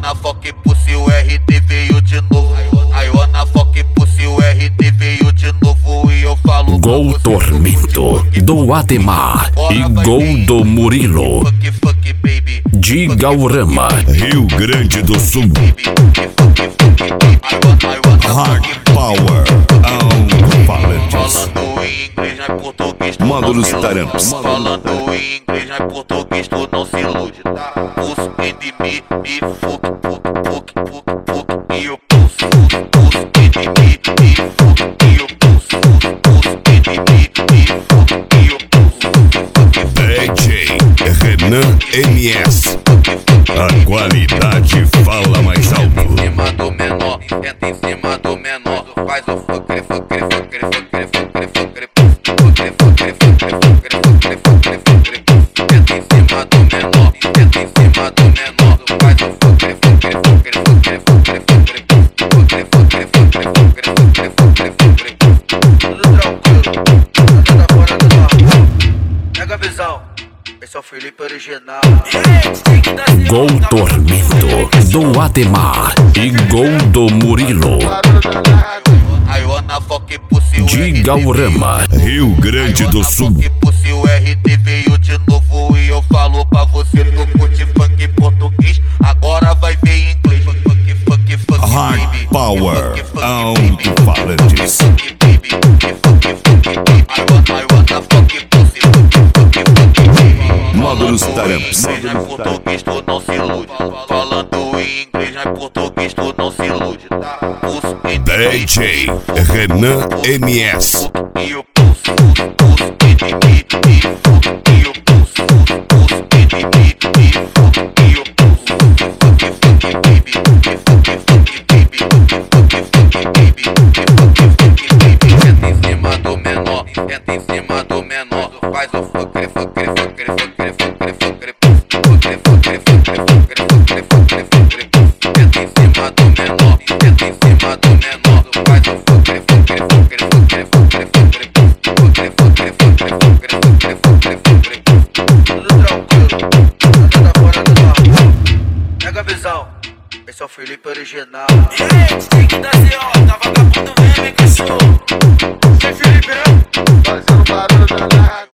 wanna fuck pussy, o RD veio de novo. I wanna fuck pussy, o RD veio de novo. E eu falo Gol Tormento do Ademar e gol do Murilo. fuck baby. Digaurama, Rio Grande do Sul. Hard Power. Falando em inglês, não é português, tu Módulos não se ilude. Taramps. Falando em inglês, não é português, tu não se ilude. Pulse in me, fuck. E eu pulse in me, e eu pulse in me, e eu pulse. DJ Renan MS. A qualidade fala mais alto. Em cima do menor, entra em cima do menor. Faz o fuck. Entra em cima do menor, faz o fuck. Tudo tranquilo, nada fora do normal. Pega a visão, esse é o Felipe original. Gol Tormento do Ademar e gol do Murilo. Digaurama, Rio Grande do Sul. Pussy, o RD veio de novo e eu falo pra você, tu curte funk em português, agora vai ver em inglês. Fuck, Hard baby. Power. Alto-falantes. I wanna fuck pussy, Módulos Taramps. Inglês não é português, tu não se ilude. Falando em inglês não é português, tu não se ilude. Pulse in me, DJ Renan MS. e eu pulse in me, e eu pulse in me, e eu pulse. Fuck baby, entra em cima do menor, faz o fuck. Entra em cima do menor, faz o fuck. Tudo tranquilo, nada fora do normal. Pega a visão, esse é o Felipe original. Tem que dar C.O., tá vagabundo, vem, cachorro.